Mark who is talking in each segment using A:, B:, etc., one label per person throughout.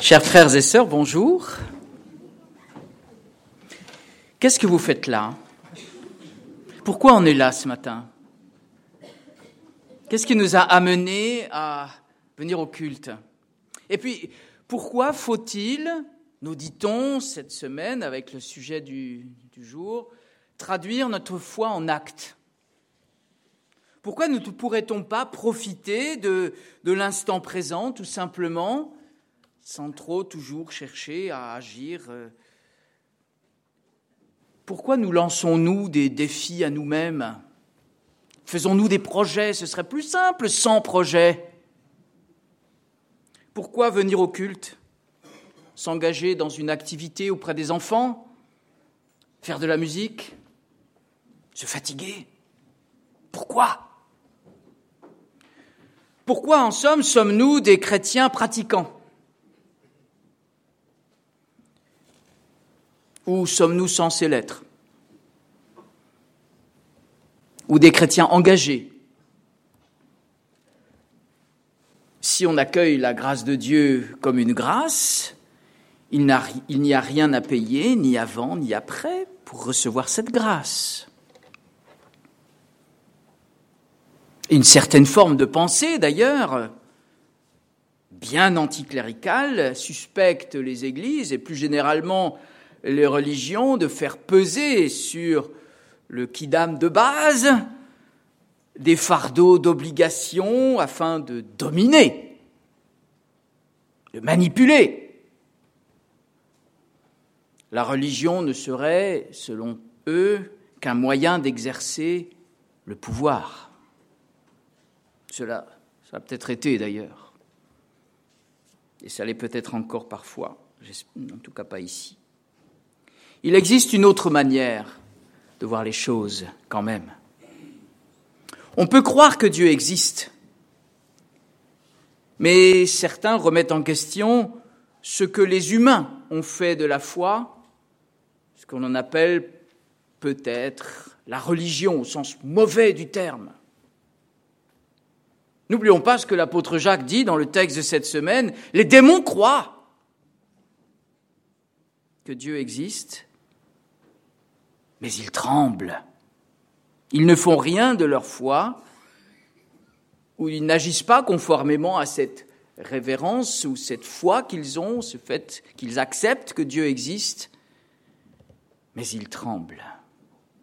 A: Chers frères et sœurs, bonjour. Qu'est-ce que vous faites là? Pourquoi on est là ce matin? Qu'est-ce qui nous a amenés à venir au culte? Et puis, pourquoi faut-il, nous dit-on cette semaine avec le sujet du jour, traduire notre foi en actes? Pourquoi ne pourrait-on pas profiter de l'instant présent, tout simplement, sans trop toujours chercher à agir? Pourquoi nous lançons-nous des défis à nous-mêmes? Faisons-nous des projets? Ce serait plus simple sans projet. Pourquoi venir au culte? S'engager dans une activité auprès des enfants? Faire de la musique? Se fatiguer? Pourquoi? Pourquoi, en somme, sommes-nous des chrétiens pratiquants? Ou sommes-nous censés l'être? Ou des chrétiens engagés? Si on accueille la grâce de Dieu comme une grâce, il n'y a rien à payer, ni avant, ni après, pour recevoir cette grâce. Une certaine forme de pensée, d'ailleurs, bien anticléricale, suspecte les églises et plus généralement les religions de faire peser sur le quidam de base des fardeaux d'obligation afin de dominer, de manipuler. La religion ne serait, selon eux, qu'un moyen d'exercer le pouvoir. Ça a peut-être été d'ailleurs. Et ça l'est peut-être encore parfois, en tout cas pas ici. Il existe une autre manière de voir les choses quand même. On peut croire que Dieu existe, mais certains remettent en question ce que les humains ont fait de la foi, ce qu'on en appelle peut-être la religion au sens mauvais du terme. N'oublions pas ce que l'apôtre Jacques dit dans le texte de cette semaine. Les démons croient que Dieu existe, mais ils tremblent. Ils ne font rien de leur foi, ou ils n'agissent pas conformément à cette révérence ou cette foi qu'ils ont, ce fait qu'ils acceptent que Dieu existe, mais ils tremblent. Tremblons-nous ?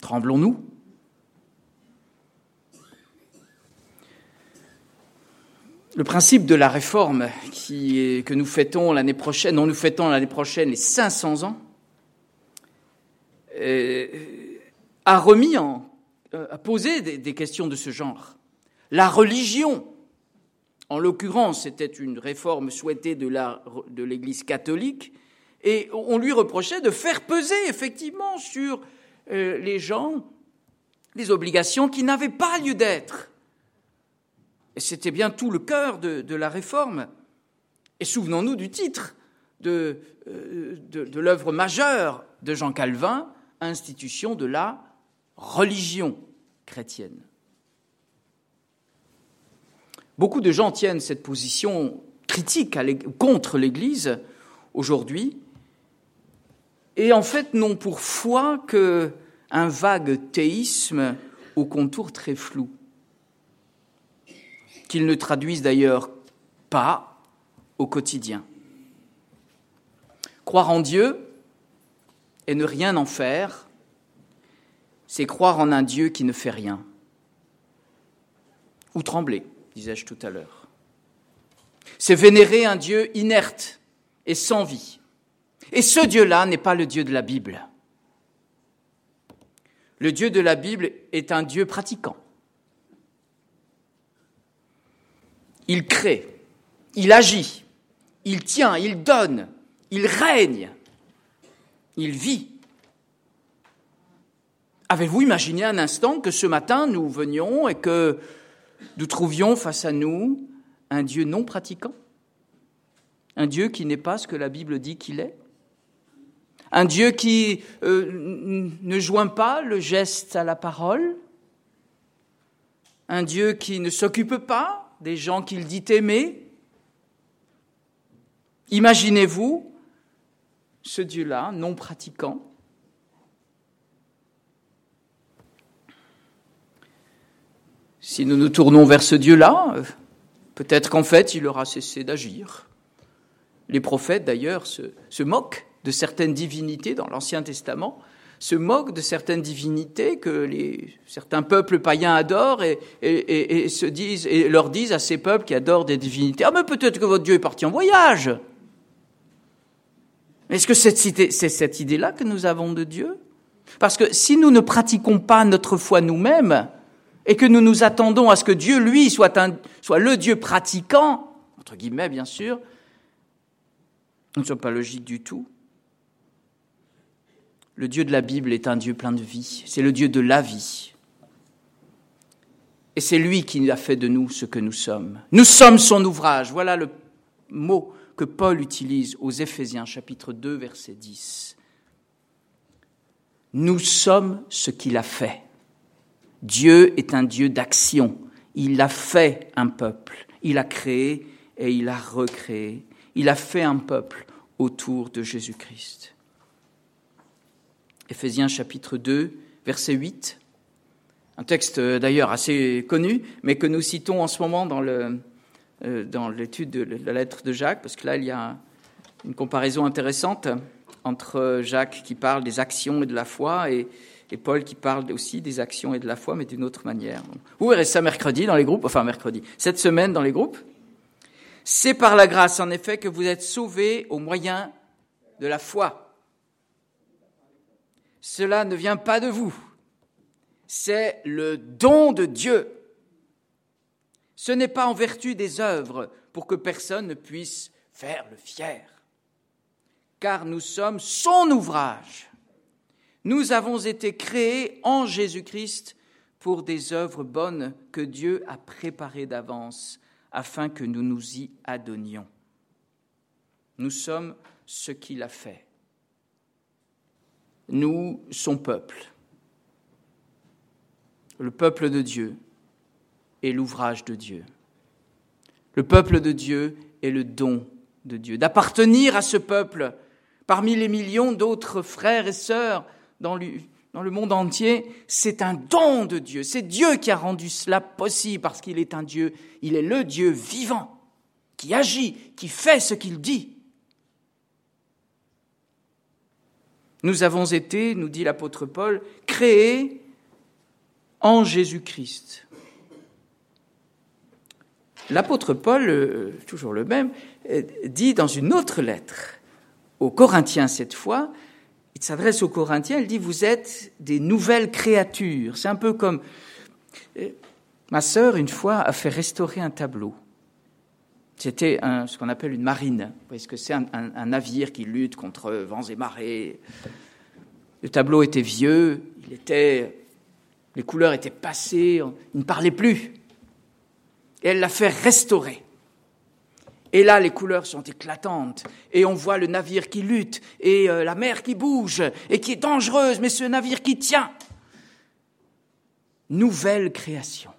A: Le principe de la réforme que nous fêtons l'année prochaine, dont nous fêtons l'année prochaine les 500 ans, a posé des questions de ce genre. La religion, en l'occurrence, c'était une réforme souhaitée de l'Église catholique, et on lui reprochait de faire peser effectivement sur les gens des obligations qui n'avaient pas lieu d'être. Et c'était bien tout le cœur de la réforme. Et souvenons-nous du titre de l'œuvre majeure de Jean Calvin, Institution de la religion chrétienne. Beaucoup de gens tiennent cette position critique contre l'Église aujourd'hui et en fait n'ont pour foi qu'un vague théisme aux contours très flous, qu'ils ne traduisent d'ailleurs pas au quotidien. Croire en Dieu et ne rien en faire, c'est croire en un Dieu qui ne fait rien. Ou trembler, disais-je tout à l'heure. C'est vénérer un Dieu inerte et sans vie. Et ce Dieu-là n'est pas le Dieu de la Bible. Le Dieu de la Bible est un Dieu pratiquant. Il crée, il agit, il tient, il donne, il règne, il vit. Avez-vous imaginé un instant que ce matin, nous venions et que nous trouvions face à nous un Dieu non pratiquant? Un Dieu qui n'est pas ce que la Bible dit qu'il est? Un Dieu qui ne joint pas le geste à la parole? Un Dieu qui ne s'occupe pas des gens qu'il dit aimer? Imaginez-vous ce Dieu-là, non pratiquant, si nous nous tournons vers ce Dieu-là, peut-être qu'en fait, il aura cessé d'agir. Les prophètes, d'ailleurs, se moquent de certaines divinités dans l'Ancien Testament, se moquent de certaines divinités que certains peuples païens adorent et leur disent à ces peuples qui adorent des divinités « Ah, mais peut-être que votre Dieu est parti en voyage !» Est-ce que c'est cette idée-là que nous avons de Dieu ? Parce que si nous ne pratiquons pas notre foi nous-mêmes et que nous nous attendons à ce que Dieu, lui, soit le Dieu pratiquant, entre guillemets bien sûr, nous ne sommes pas logiques du tout. Le Dieu de la Bible est un Dieu plein de vie. C'est le Dieu de la vie. Et c'est lui qui a fait de nous ce que nous sommes. Nous sommes son ouvrage. Voilà le mot que Paul utilise aux Éphésiens, chapitre 2, verset 10. Nous sommes ce qu'il a fait. Dieu est un Dieu d'action. Il a fait un peuple. Il a créé et il a recréé. Il a fait un peuple autour de Jésus-Christ. Éphésiens chapitre 2, verset 8, un texte d'ailleurs assez connu, mais que nous citons en ce moment dans l'étude de la lettre de Jacques, parce que là il y a une comparaison intéressante entre Jacques qui parle des actions et de la foi et Paul qui parle aussi des actions et de la foi, mais d'une autre manière. Vous verrez ça cette semaine dans les groupes. C'est par la grâce en effet que vous êtes sauvés au moyen de la foi. Cela ne vient pas de vous, c'est le don de Dieu. Ce n'est pas en vertu des œuvres pour que personne ne puisse faire le fier, car nous sommes son ouvrage. Nous avons été créés en Jésus-Christ pour des œuvres bonnes que Dieu a préparées d'avance afin que nous nous y adonnions. Nous sommes ce qu'il a fait. Nous, son peuple, le peuple de Dieu est l'ouvrage de Dieu. Le peuple de Dieu est le don de Dieu. D'appartenir à ce peuple parmi les millions d'autres frères et sœurs dans le monde entier, c'est un don de Dieu. C'est Dieu qui a rendu cela possible parce qu'il est un Dieu, il est le Dieu vivant, qui agit, qui fait ce qu'il dit. Nous avons été, nous dit l'apôtre Paul, créés en Jésus-Christ. L'apôtre Paul, toujours le même, dit dans une autre lettre, aux Corinthiens cette fois, il s'adresse aux Corinthiens, il dit « Vous êtes des nouvelles créatures ». C'est un peu comme... Ma sœur, une fois, a fait restaurer un tableau. C'était ce qu'on appelle une marine. Vous voyez ce que c'est, un navire qui lutte contre vents et marées. Le tableau était vieux, les couleurs étaient passées, il ne parlait plus. Et elle l'a fait restaurer. Et là, les couleurs sont éclatantes. Et on voit le navire qui lutte, et la mer qui bouge, et qui est dangereuse, mais ce navire qui tient. Nouvelle création.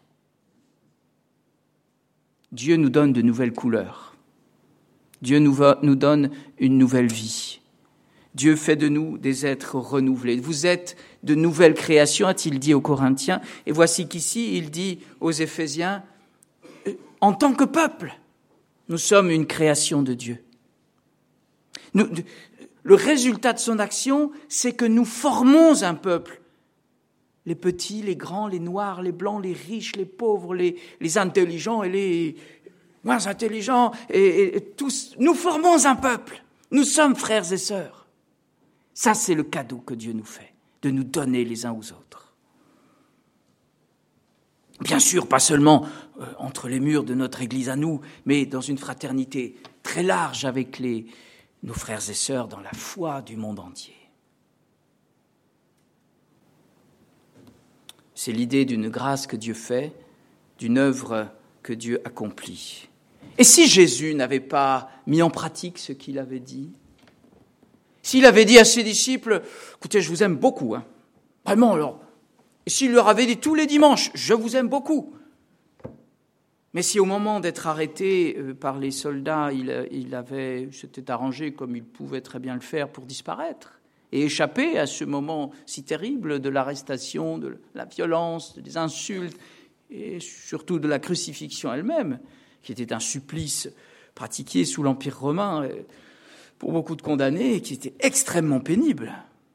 A: Dieu nous donne de nouvelles couleurs. Dieu nous donne une nouvelle vie. Dieu fait de nous des êtres renouvelés. Vous êtes de nouvelles créations, a-t-il dit aux Corinthiens. Et voici qu'ici, il dit aux Éphésiens, en tant que peuple, nous sommes une création de Dieu. Le résultat de son action, c'est que nous formons un peuple. Les petits, les grands, les noirs, les blancs, les riches, les pauvres, les intelligents et les moins intelligents, et tous, nous formons un peuple. Nous sommes frères et sœurs. Ça, c'est le cadeau que Dieu nous fait, de nous donner les uns aux autres. Bien sûr, pas seulement entre les murs de notre Église à nous, mais dans une fraternité très large avec nos frères et sœurs dans la foi du monde entier. C'est l'idée d'une grâce que Dieu fait, d'une œuvre que Dieu accomplit. Et si Jésus n'avait pas mis en pratique ce qu'il avait dit, s'il avait dit à ses disciples, écoutez, je vous aime beaucoup, vraiment alors, et s'il leur avait dit tous les dimanches, je vous aime beaucoup, Mais si au moment d'être arrêté par les soldats, il s'était arrangé comme il pouvait très bien le faire pour disparaître et échapper à ce moment si terrible de l'arrestation, de la violence, des insultes et surtout de la crucifixion elle-même, qui était un supplice pratiqué sous l'Empire romain pour beaucoup de condamnés et qui était extrêmement pénible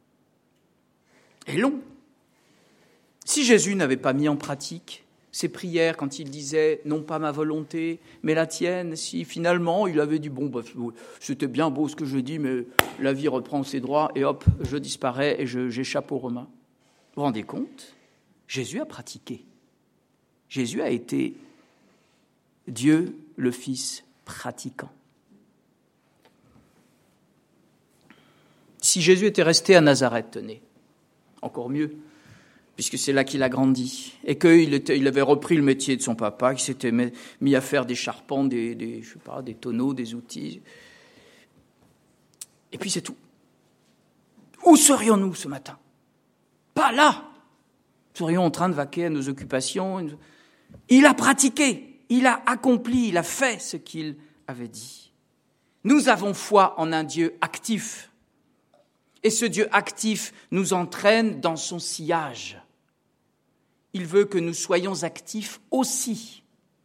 A: et long. Si Jésus n'avait pas mis en pratique ses prières quand il disait « non pas ma volonté, mais la tienne », si finalement il avait dit « bon, c'était bien beau ce que je dis, mais la vie reprend ses droits et hop, je disparais et j'échappe aux Romains ». Vous vous rendez compte ? Jésus a pratiqué. Jésus a été Dieu le Fils pratiquant. Si Jésus était resté à Nazareth, tenez, encore mieux, puisque c'est là qu'il a grandi, et qu'il avait repris le métier de son papa, qu'il s'était mis à faire des charpents, des tonneaux, des outils. Et puis c'est tout. Où serions-nous ce matin ? Pas là. Nous serions en train de vaquer à nos occupations. Il a pratiqué, il a accompli, il a fait ce qu'il avait dit. Nous avons foi en un Dieu actif. Et ce Dieu actif nous entraîne dans son sillage. Il veut que nous soyons actifs aussi.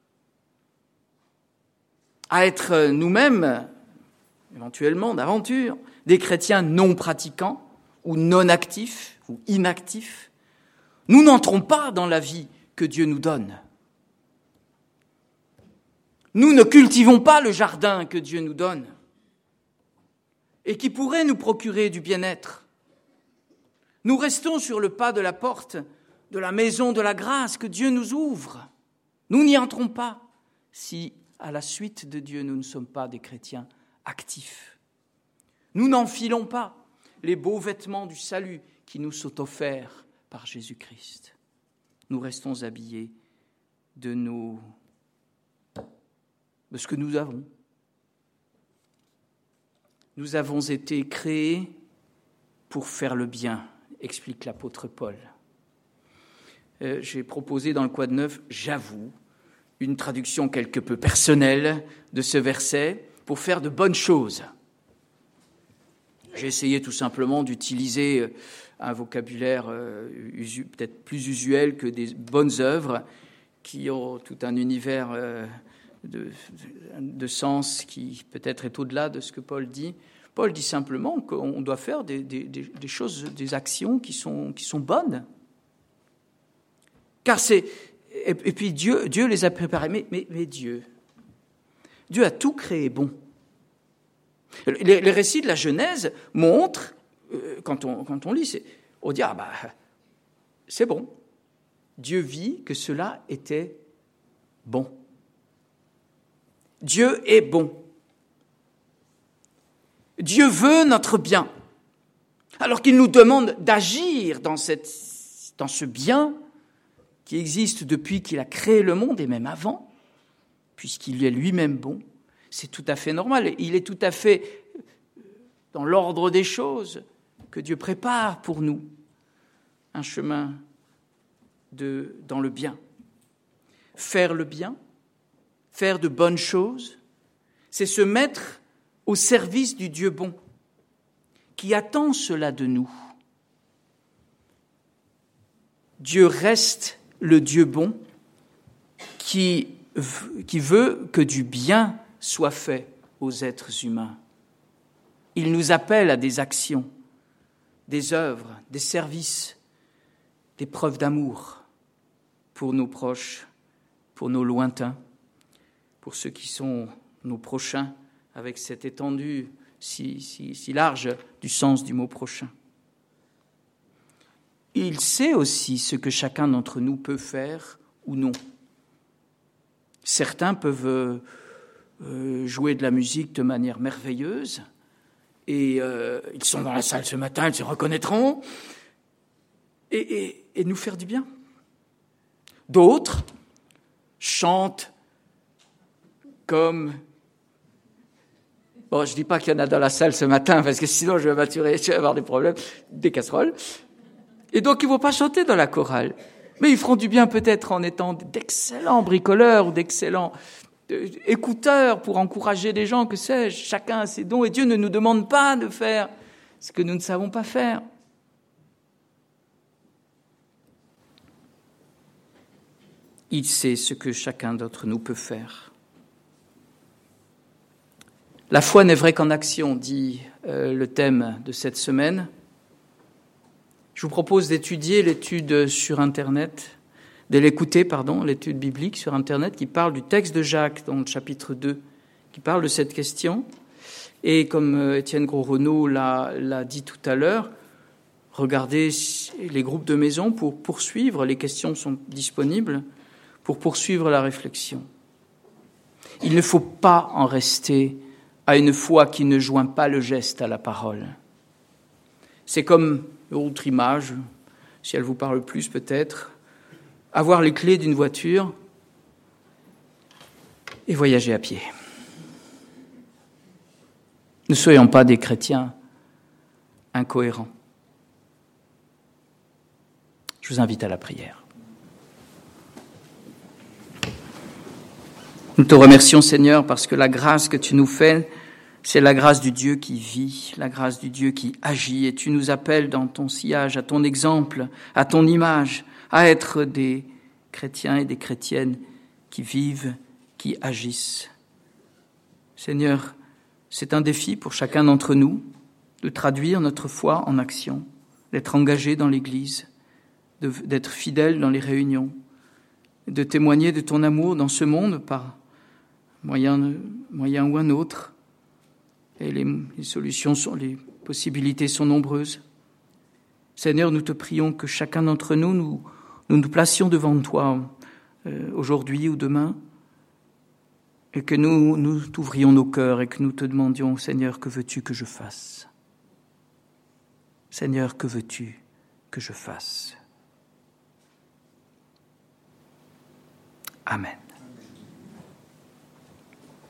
A: À être nous-mêmes, éventuellement d'aventure, des chrétiens non pratiquants ou non actifs ou inactifs, nous n'entrons pas dans la vie que Dieu nous donne. Nous ne cultivons pas le jardin que Dieu nous donne et qui pourrait nous procurer du bien-être. Nous restons sur le pas de la porte de la maison de la grâce que Dieu nous ouvre. Nous n'y entrons pas si, à la suite de Dieu, nous ne sommes pas des chrétiens actifs. Nous n'enfilons pas les beaux vêtements du salut qui nous sont offerts par Jésus-Christ. Nous restons habillés de ce que nous avons. Nous avons été créés pour faire le bien, explique l'apôtre Paul. J'ai proposé dans le Quad Neuf, j'avoue, une traduction quelque peu personnelle de ce verset pour faire de bonnes choses. J'ai essayé tout simplement d'utiliser un vocabulaire peut-être plus usuel que des bonnes œuvres qui ont tout un univers de sens qui peut-être est au-delà de ce que Paul dit. Paul dit simplement qu'on doit faire des choses, des actions qui sont bonnes. Car et puis Dieu les a préparés. Mais Dieu a tout créé bon. Les récits de la Genèse montrent, quand on lit, on dit c'est bon. Dieu vit que cela était bon. Dieu est bon. Dieu veut notre bien. Alors qu'il nous demande d'agir dans ce bien qui existe depuis qu'il a créé le monde et même avant, puisqu'il est lui-même bon, c'est tout à fait normal. Il est tout à fait dans l'ordre des choses que Dieu prépare pour nous un chemin dans le bien. Faire le bien, faire de bonnes choses, c'est se mettre au service du Dieu bon, qui attend cela de nous. Dieu reste le Dieu bon qui veut que du bien soit fait aux êtres humains. Il nous appelle à des actions, des œuvres, des services, des preuves d'amour pour nos proches, pour nos lointains, pour ceux qui sont nos prochains, avec cette étendue si large du sens du mot prochain. Il sait aussi ce que chacun d'entre nous peut faire ou non. Certains peuvent jouer de la musique de manière merveilleuse et ils sont dans la salle ce matin, ils se reconnaîtront et nous faire du bien. D'autres chantent comme... Bon, je ne dis pas qu'il y en a dans la salle ce matin, parce que sinon je vais avoir des problèmes, des casseroles. Et donc, ils ne vont pas chanter dans la chorale. Mais ils feront du bien peut-être en étant d'excellents bricoleurs ou d'excellents écouteurs pour encourager les gens, que sais-je. Chacun a ses dons et Dieu ne nous demande pas de faire ce que nous ne savons pas faire. Il sait ce que chacun d'entre nous peut faire. La foi n'est vraie qu'en action, dit le thème de cette semaine. Je vous propose d'étudier l'étude sur Internet, l'étude biblique sur Internet qui parle du texte de Jacques dans le chapitre 2, qui parle de cette question. Et comme Étienne Gros-Renaud l'a dit tout à l'heure, regardez les groupes de maison pour poursuivre, les questions sont disponibles, pour poursuivre la réflexion. Il ne faut pas en rester à une foi qui ne joint pas le geste à la parole. C'est comme, autre image, si elle vous parle plus peut-être, avoir les clés d'une voiture et voyager à pied. Ne soyons pas des chrétiens incohérents. Je vous invite à la prière. Nous te remercions, Seigneur, parce que la grâce que tu nous fais, c'est la grâce du Dieu qui vit, la grâce du Dieu qui agit. Et tu nous appelles dans ton sillage, à ton exemple, à ton image, à être des chrétiens et des chrétiennes qui vivent, qui agissent. Seigneur, c'est un défi pour chacun d'entre nous de traduire notre foi en action, d'être engagé dans l'Église, d'être fidèle dans les réunions, de témoigner de ton amour dans ce monde par moyen ou un autre. Et les solutions les possibilités sont nombreuses. Seigneur, nous te prions que chacun d'entre nous nous placions devant toi aujourd'hui ou demain, et que nous t'ouvrions nos cœurs et que nous te demandions, Seigneur, que veux-tu que je fasse ? Seigneur, que veux-tu que je fasse ? Amen.